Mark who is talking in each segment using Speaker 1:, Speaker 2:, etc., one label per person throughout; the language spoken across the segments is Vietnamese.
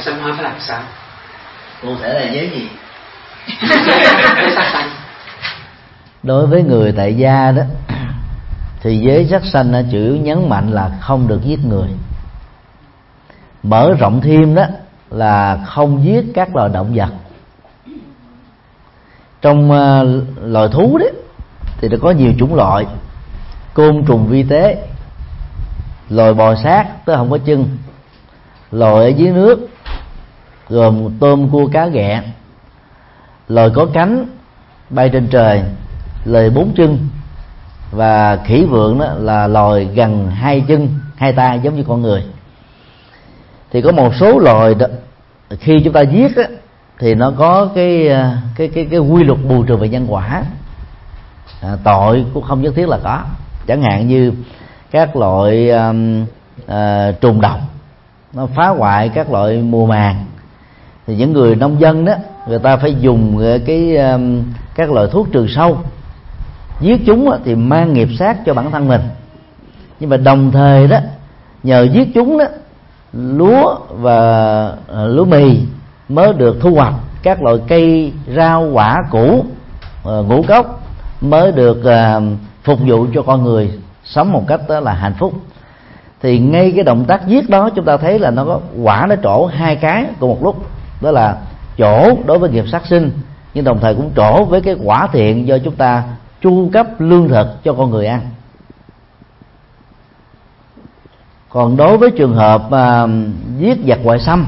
Speaker 1: sám hối phải làm sao?
Speaker 2: Cụ thể là giới gì?
Speaker 1: Giới sát sanh.
Speaker 3: Đối với người tại gia đó thì giới sát sanh chủ yếu nhấn mạnh là không được giết người. Mở rộng thêm đó là không giết các loài động vật. Trong loài thú đấy thì nó có nhiều chủng loại: côn trùng vi tế, loài bò sát tức không có chân, loài ở dưới nước gồm tôm, cua, cá, ghẹ, loài có cánh bay trên trời, loài bốn chân, và khỉ vượn đó là loài gần hai chân hai tay giống như con người. Thì có một số loài đó, khi chúng ta giết đó, thì nó có cái quy luật bù trừ về nhân quả. Tội cũng không nhất thiết là có. Chẳng hạn như các loại trùng độc nó phá hoại các loại mùa màng, thì những người nông dân đó người ta phải dùng các loại thuốc trừ sâu. Giết chúng đó, thì mang nghiệp sát cho bản thân mình, nhưng mà đồng thời đó nhờ giết chúng đó, lúa và lúa mì mới được thu hoạch, các loại cây rau quả củ ngũ cốc mới được phục vụ cho con người sống một cách đó là hạnh phúc. Thì ngay cái động tác giết đó chúng ta thấy là nó có quả, nó trổ hai cái cùng một lúc, đó là trổ đối với nghiệp sát sinh, nhưng đồng thời cũng trổ với cái quả thiện do chúng ta chu cấp lương thực cho con người ăn. Còn đối với trường hợp giết giặc ngoại xâm,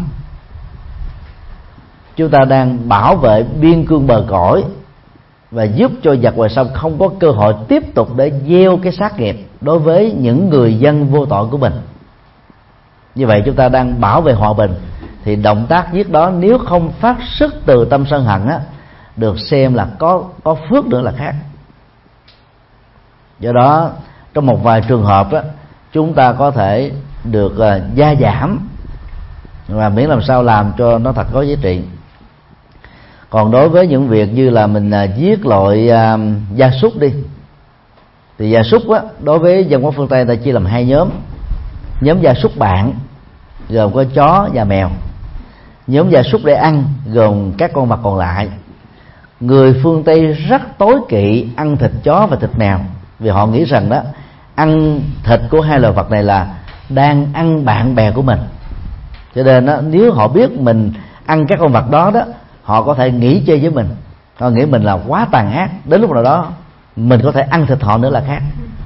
Speaker 3: chúng ta đang bảo vệ biên cương bờ cõi và giúp cho giặc ngoại xâm không có cơ hội tiếp tục để gieo cái sát nghiệp đối với những người dân vô tội của mình. Như vậy chúng ta đang bảo vệ hòa bình, thì động tác giết đó nếu không phát xuất từ tâm sân hận á, được xem là có phước nữa là khác. Do đó trong một vài trường hợp đó, chúng ta có thể được gia giảm, và miễn làm sao làm cho nó thật có giá trị. Còn đối với những việc như là mình giết loại gia súc đi, thì gia súc á, đối với dân quốc phương Tây ta chia làm hai nhóm. Nhóm gia súc bạn gồm có chó và mèo. Nhóm gia súc để ăn gồm các con vật còn lại. Người phương Tây rất tối kỵ ăn thịt chó và thịt mèo, vì họ nghĩ rằng đó ăn thịt của hai loài vật này là đang ăn bạn bè của mình. Cho nên đó, nếu họ biết mình ăn các con vật đó đó, họ có thể nghĩ chơi với mình, họ nghĩ mình là quá tàn ác, đến lúc nào đó mình có thể ăn thịt họ nữa là khác.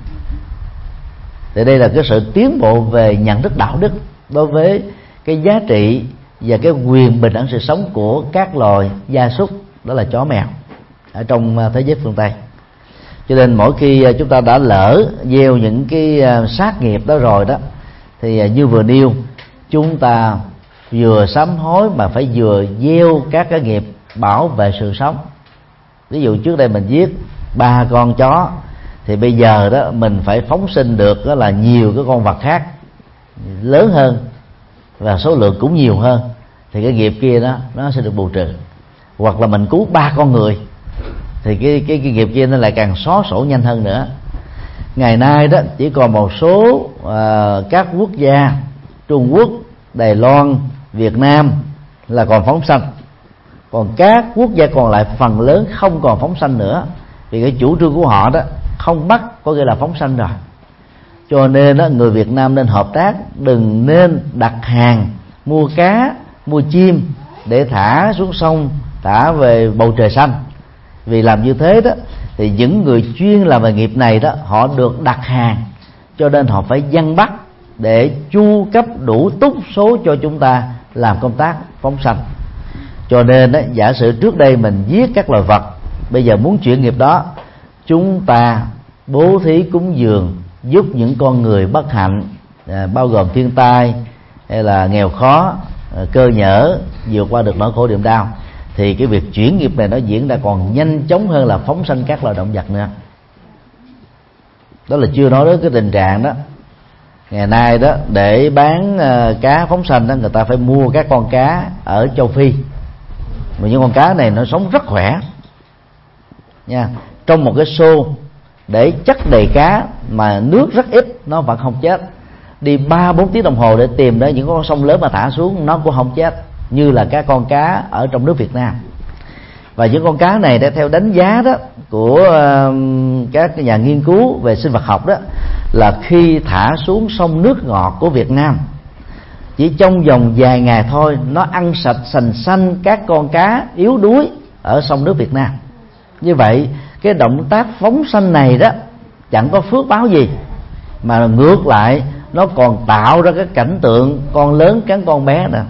Speaker 3: Thì đây là cái sự tiến bộ về nhận thức đạo đức đối với cái giá trị và cái quyền bình đẳng sự sống của các loài gia súc, đó là chó mèo ở trong thế giới phương Tây. Cho nên mỗi khi chúng ta đã lỡ gieo những cái sát nghiệp đó rồi đó, thì như vừa nêu, chúng ta vừa sám hối mà phải vừa gieo các cái nghiệp bảo vệ sự sống. Ví dụ trước đây mình giết 3 con chó, thì bây giờ đó mình phải phóng sinh được đó là nhiều cái con vật khác lớn hơn và số lượng cũng nhiều hơn, thì cái nghiệp kia đó nó sẽ được bù trừ. Hoặc là mình cứu 3 con người, thì cái nghiệp kia nó lại càng xóa sổ nhanh hơn nữa. Ngày nay đó chỉ còn một số các quốc gia Trung Quốc, Đài Loan, Việt Nam là còn phóng sanh, còn các quốc gia còn lại phần lớn không còn phóng sanh nữa, vì cái chủ trương của họ đó không bắt có nghĩa là phóng sanh rồi. Cho nên đó, người Việt Nam nên hợp tác, đừng nên đặt hàng mua cá, mua chim để thả xuống sông, thả về bầu trời xanh. Vì làm như thế đó thì những người chuyên làm về nghiệp này đó, họ được đặt hàng, cho nên họ phải săn bắt để chu cấp đủ túc số cho chúng ta làm công tác phóng sanh. Cho nên đó, giả sử trước đây mình giết các loài vật, bây giờ muốn chuyển nghiệp đó, chúng ta bố thí cúng dường giúp những con người bất hạnh, bao gồm thiên tai hay là nghèo khó, cơ nhở, vượt qua được nỗi khổ niềm đau, thì cái việc chuyển nghiệp này nó diễn ra còn nhanh chóng hơn là phóng sanh các loài động vật nữa. Đó là chưa nói đến cái tình trạng đó ngày nay đó, để bán cá phóng sanh đó, người ta phải mua các con cá ở châu Phi, mà những con cá này nó sống rất khỏe nha. Trong một cái xô để chất đầy cá mà nước rất ít, nó vẫn không chết. Đi 3-4 tiếng đồng hồ để tìm đến những con sông lớn mà thả xuống, nó cũng không chết. như là các con cá ở trong nước Việt Nam. Và những con cá này, theo đánh giá đó của các nhà nghiên cứu về sinh vật học đó, là khi thả xuống sông nước ngọt của Việt Nam, chỉ trong vòng vài ngày thôi, nó ăn sạch sành xanh các con cá yếu đuối ở sông nước Việt Nam. Như vậy cái động tác phóng sanh này đó chẳng có phước báo gì, mà ngược lại nó còn tạo ra cái cảnh tượng con lớn cắn con bé nè.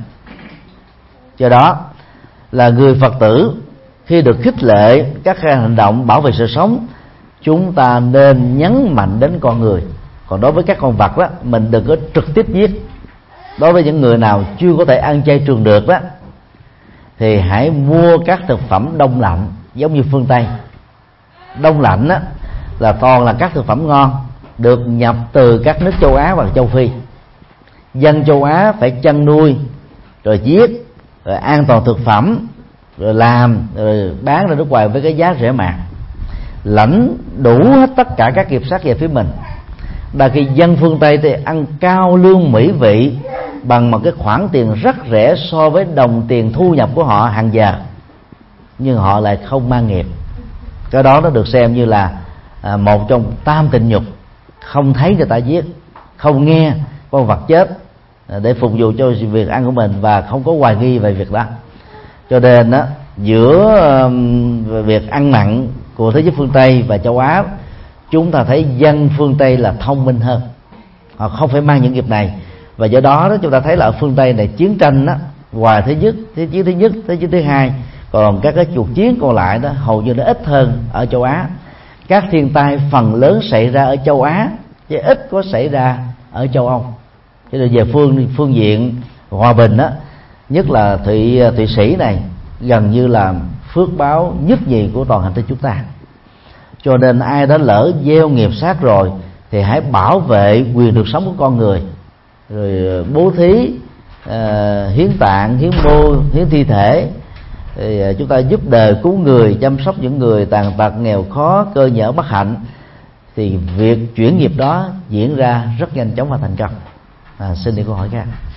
Speaker 3: Do đó là người Phật tử khi được khích lệ các hành động bảo vệ sự sống, chúng ta nên nhấn mạnh đến con người. Còn đối với các con vật đó, mình đừng có trực tiếp giết. Đối với những người nào chưa có thể ăn chay trường được đó, thì hãy mua các thực phẩm đông lạnh giống như phương Tây. Đông lạnh đó là toàn là các thực phẩm ngon, được nhập từ các nước châu Á và châu Phi. Dân châu Á phải chăn nuôi, rồi giết, rồi an toàn thực phẩm, rồi làm, rồi bán ra nước ngoài với cái giá rẻ mạt, lãnh đủ hết tất cả các kiểm soát về phía mình. Đa khi dân phương Tây thì ăn cao lương mỹ vị bằng một cái khoản tiền rất rẻ so với đồng tiền thu nhập của họ hàng giờ, nhưng họ lại không mang nghiệp. Cái đó nó được xem như là một trong tam tịnh nhục: không thấy người ta giết, không nghe con vật chết để phục vụ cho việc ăn của mình, và không có hoài nghi về việc đó. Cho nên đó, giữa việc ăn mặn của thế giới phương Tây và châu Á, chúng ta thấy dân phương Tây là thông minh hơn, họ không phải mang những nghiệp này. Và do đó chúng ta thấy là ở phương Tây này, chiến tranh đó, ngoài thế chiến thứ nhất, thế chiến thứ hai, còn các cái cuộc chiến còn lại đó hầu như nó ít hơn ở châu Á. Các thiên tai phần lớn xảy ra ở châu Á chứ ít có xảy ra ở châu Âu. Cho nên về phương diện hòa bình đó, nhất là Thụy Sĩ này gần như là phước báo nhất nhì của toàn hành tinh chúng ta. Cho nên ai đã lỡ gieo nghiệp sát rồi thì hãy bảo vệ quyền được sống của con người, rồi bố thí, hiến tạng, hiến mô, hiến thi thể. Thì chúng ta giúp đời cứu người, chăm sóc những người tàn tật, nghèo khó, cơ nhở, bất hạnh, thì việc chuyển nghiệp đó diễn ra rất nhanh chóng và thành công. Xin đi câu hỏi khác.